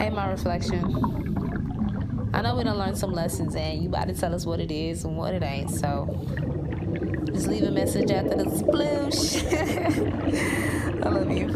Okay, my reflection. I know we done learned some lessons and you about to tell us what it is and what it ain't, so just leave a message after the sploosh. I love you.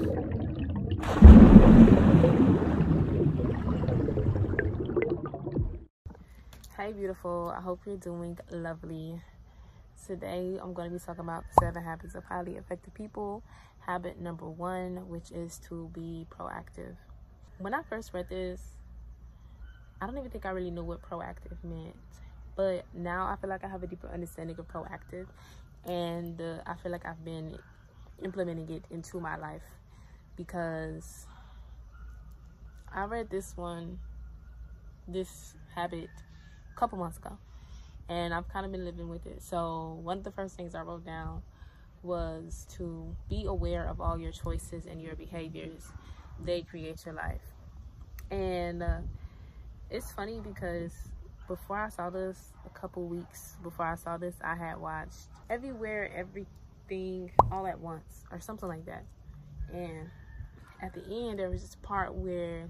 Hey beautiful, I hope you're doing lovely. Today I'm going to be talking about 7 habits of highly effective people. Habit number 1, which is to be proactive. When I first read this, I don't even think I really knew what proactive meant, but now I feel like I have a deeper understanding of proactive, and I feel like I've been implementing it into my life because I read this habit a couple months ago, and I've kind of been living with it. So one of the first things I wrote down was to be aware of all your choices and your behaviors. They create your life. And it's funny because before I saw this, a couple weeks before I saw this, I had watched Everywhere, Everything, All at Once or something like that. And at the end, there was this part where,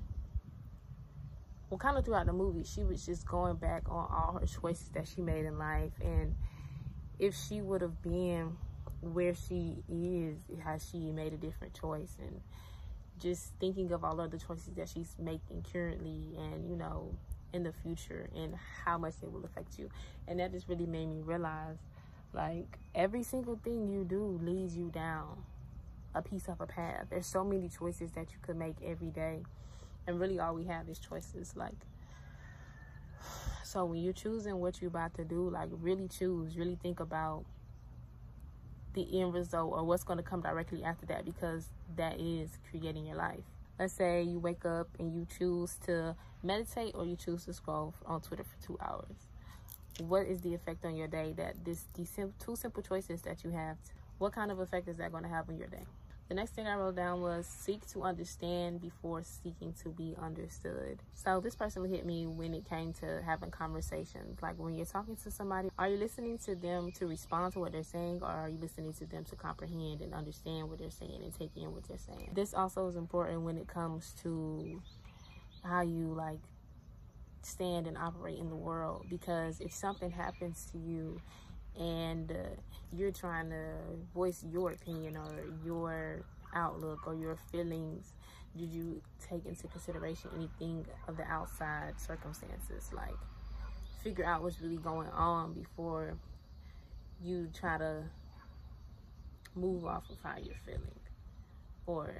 well, kind of throughout the movie, she was just going back on all her choices that she made in life. And if she would have been where she is, has she made a different choice? And just thinking of all of the choices that she's making currently and, you know, in the future and how much they will affect you. And that just really made me realize, like, every single thing you do leads you down a piece of a path. There's so many choices that you could make every day. And really all we have is choices. Like, so when you're choosing what you're about to do, like, really choose, really think about the end result or what's going to come directly after that, because that is creating your life. Let's say you wake up and you choose to meditate or you choose to scroll on Twitter for 2 hours. What is the effect on your day that these two simple choices that you have, what kind of effect is that going to have on your day? The next thing I wrote down was seek to understand before seeking to be understood. So this person hit me when it came to having conversations. Like, when you're talking to somebody, are you listening to them to respond to what they're saying, or are you listening to them to comprehend and understand what they're saying and take in what they're saying? This also is important when it comes to how you, like, stand and operate in the world, because if something happens to you and you're trying to voice your opinion or your outlook or your feelings, did you take into consideration anything of the outside circumstances? Like, figure out what's really going on before you try to move off of how you're feeling, or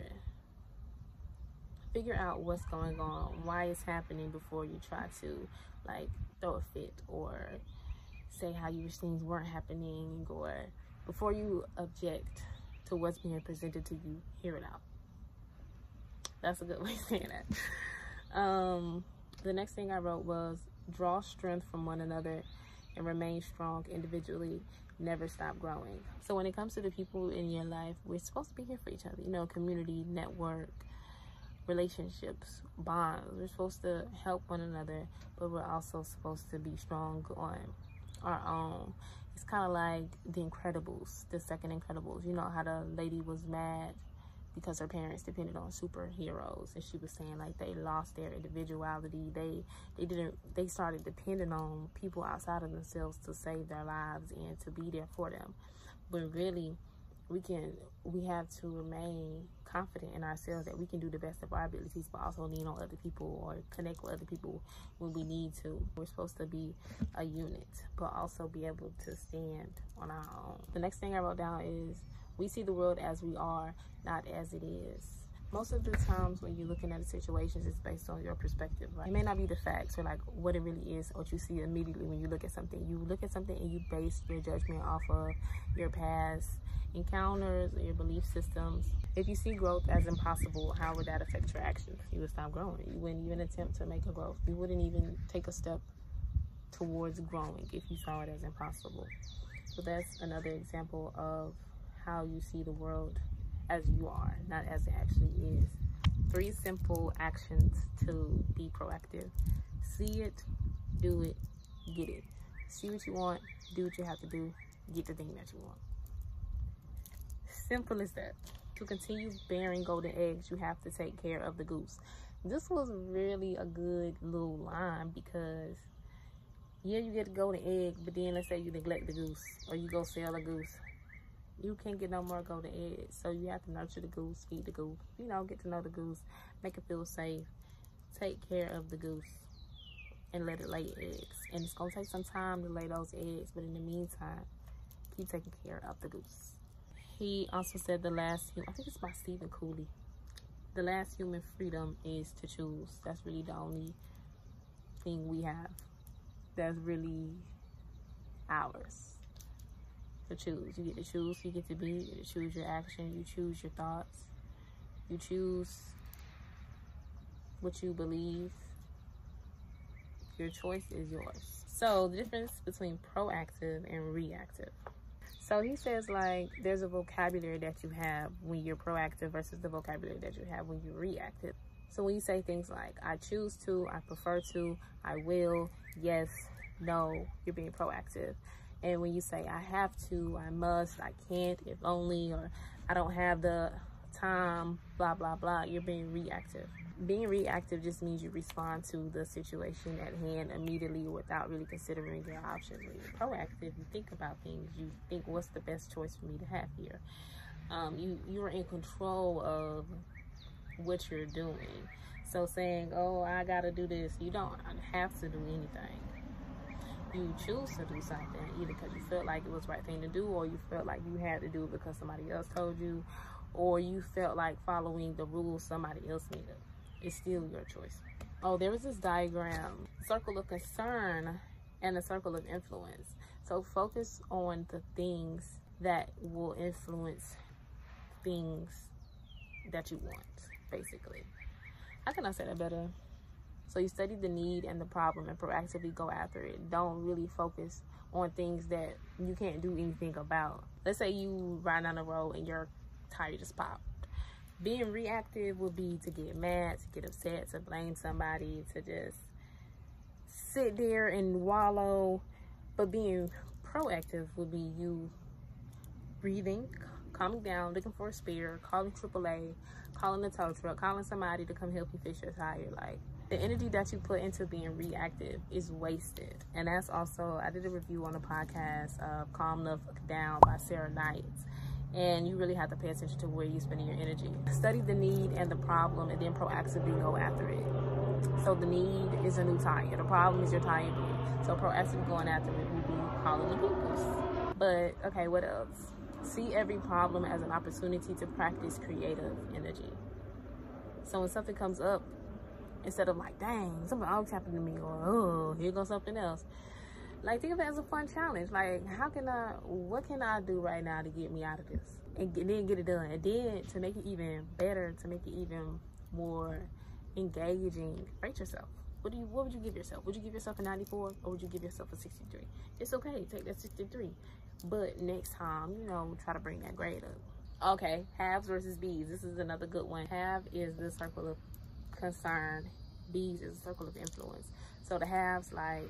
figure out what's going on, why it's happening, before you try to, like, throw a fit or say how you wish things weren't happening, or before you object to what's being presented to you, hear it out. That's a good way of saying that. The next thing I wrote was draw strength from one another and remain strong individually. Never stop growing. So when it comes to the people in your life, we're supposed to be here for each other. You know, community, network, relationships, bonds. We're supposed to help one another, but we're also supposed to be strong on our own. It's kind of like The Incredibles, the second Incredibles. You know how the lady was mad because her parents depended on superheroes, and she was saying, like, they lost their individuality. They started depending on people outside of themselves to save their lives and to be there for them. But really, we have to remain confident in ourselves that we can do the best of our abilities, but also lean on other people or connect with other people when we need to. We're supposed to be a unit, but also be able to stand on our own. The next thing I wrote down is we see the world as we are, not as it is. Most of the times when you're looking at a situation, it's based on your perspective, right? It may not be the facts or, like, what it really is, what you see immediately when you look at something. You look at something and you base your judgment off of your past encounters or your belief systems. If you see growth as impossible, how would that affect your actions? You would stop growing. You wouldn't even attempt to make a growth. You wouldn't even take a step towards growing if you saw it as impossible. So that's another example of how you see the world as you are, not as it actually is. 3 simple actions to be proactive. See it, do it, get it. See what you want, do what you have to do, get the thing that you want. Simple as that. To continue bearing golden eggs, you have to take care of the goose. This was really a good little line because, yeah, you get the golden egg, but then let's say you neglect the goose or you go sell a goose. You can't get no more golden eggs. So you have to nurture the goose, feed the goose, you know, get to know the goose, make it feel safe, take care of the goose, and let it lay eggs. And it's gonna take some time to lay those eggs, but in the meantime, keep taking care of the goose. He also said the last, I think it's by Stephen Cooley, the last human freedom is to choose. That's really the only thing we have that's really ours to choose. You get to choose who you get to be, you get to choose your action, you choose your thoughts, you choose what you believe. Your choice is yours. So the difference between proactive and reactive. So he says, like, there's a vocabulary that you have when you're proactive versus the vocabulary that you have when you're reactive. So when you say things like, I choose to, I prefer to, I will, yes, no, you're being proactive. And when you say, I have to, I must, I can't, if only, or I don't have the time, blah, blah, blah, you're being reactive. Being reactive just means you respond to the situation at hand immediately without really considering your options. When you're proactive, you think about things. You think, what's the best choice for me to have here? You're in control of what you're doing. So saying, oh, I gotta do this, you don't have to do anything. You choose to do something either because you felt like it was the right thing to do, or you felt like you had to do it because somebody else told you, or you felt like following the rules somebody else needed. It's still your choice. Oh, there was this diagram, circle of concern and a circle of influence. So focus on the things that will influence things that you want, basically. How can I say that better? So you study the need and the problem and proactively go after it. Don't really focus on things that you can't do anything about. Let's say you ride down the road and your tire just popped. Being reactive would be to get mad, to get upset, to blame somebody, to just sit there and wallow. But being proactive would be you breathing, calming down, looking for a spare, calling AAA, calling the tow truck, calling somebody to come help you fix your tire. Like, the energy that you put into being reactive is wasted. And that's also, I did a review on a podcast of Calm Enough Down by Sarah Knight. And you really have to pay attention to where you're spending your energy. Study the need and the problem and then proactively go after it. So the need is a new tire. The problem is your tire blew. So proactively going after it would be calling the people. But, okay, what else? See every problem as an opportunity to practice creative energy. So when something comes up, instead of like, dang, something always happened to me, or, oh, here goes something else. Like, think of it as a fun challenge. Like, what can I do right now to get me out of this? And then get it done. And then to make it even better, to make it even more engaging, rate yourself. What would you give yourself? Would you give yourself a 94 or would you give yourself a 63? It's okay, take that 63. But next time, you know, try to bring that grade up. Okay, haves versus bees. This is another good one. Have is the circle of concern. Bees is the circle of influence. So the haves, like,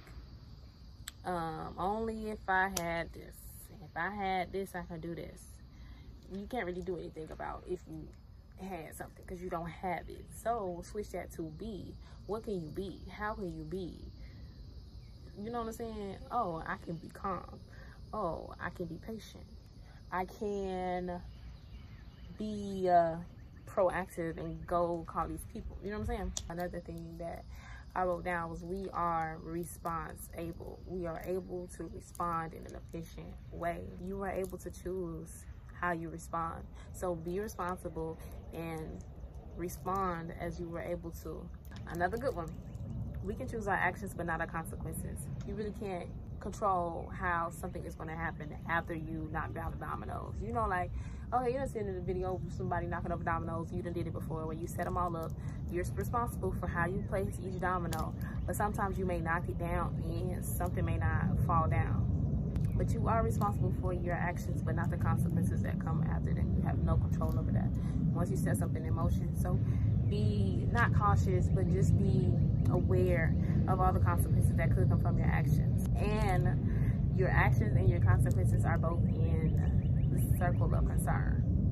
only if I had this. If I had this, I can do this. You can't really do anything about if you had something because you don't have it. So switch that to be. What can you be? How can you be? You know what I'm saying? Oh, I can be calm. Oh, I can be patient. I can be proactive and go call these people. You know what I'm saying? Another thing that I wrote down was we are response able. We are able to respond in an efficient way. You are able to choose how you respond. So be responsible and respond as you were able to. Another good one. We can choose our actions, but not our consequences. You really can't control how something is going to happen after you knock down the dominoes. You know, like, okay, you done seen in the video of somebody knocking over dominoes. You done did it before where you set them all up. You're responsible for how you place each domino, but sometimes you may knock it down and something may not fall down. But you are responsible for your actions, but not the consequences that come after them. You have no control over that once you set something in motion. So be not cautious, but just be aware of all the consequences that could come from your actions. And your actions and your consequences are both in the circle of concern.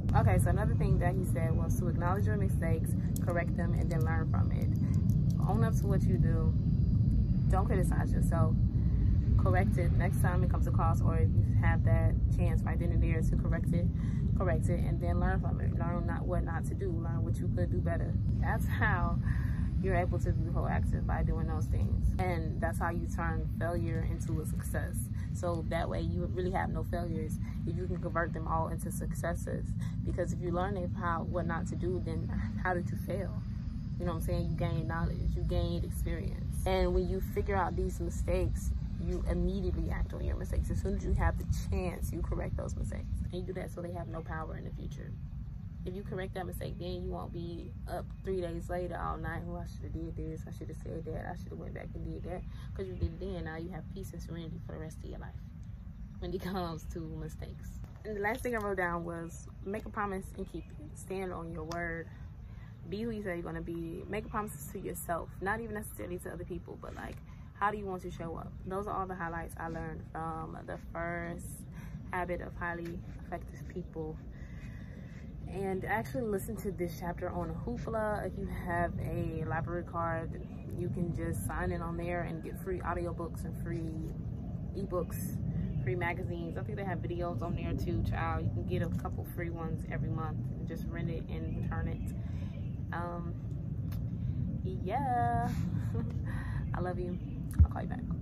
Okay, so another thing that he said was to acknowledge your mistakes, correct them, and then learn from it. Own up to what you do. Don't criticize yourself. Correct it next time it comes across, or if you have that chance right then and there to correct it, and then learn from it. Learn what not to do. Learn what you could do better. That's how you're able to be proactive, by doing those things. And that's how you turn failure into a success. So that way you really have no failures if you can convert them all into successes. Because if you learn what not to do, then how did you fail? You know what I'm saying? You gain knowledge, you gained experience. And when you figure out these mistakes, you immediately act on your mistakes. As soon as you have the chance, you correct those mistakes. And you do that so they have no power in the future. If you correct that mistake, then you won't be up 3 days later all night. Oh, I should have did this. I should have said that. I should have went back and did that. Because you did it then. Now you have peace and serenity for the rest of your life when it comes to mistakes. And the last thing I wrote down was make a promise and keep it. Stand on your word. Be who you say you're going to be. Make promises to yourself. Not even necessarily to other people, but like, how do you want to show up? Those are all the highlights I learned from the first habit of highly effective people. And actually listen to this chapter on Hoopla. If you have a library card, you can just sign in on there and get free audiobooks and free ebooks, free magazines. I think they have videos on there too, child. You can get a couple free ones every month and just rent it and return it. Yeah. I love you. I'll call you back.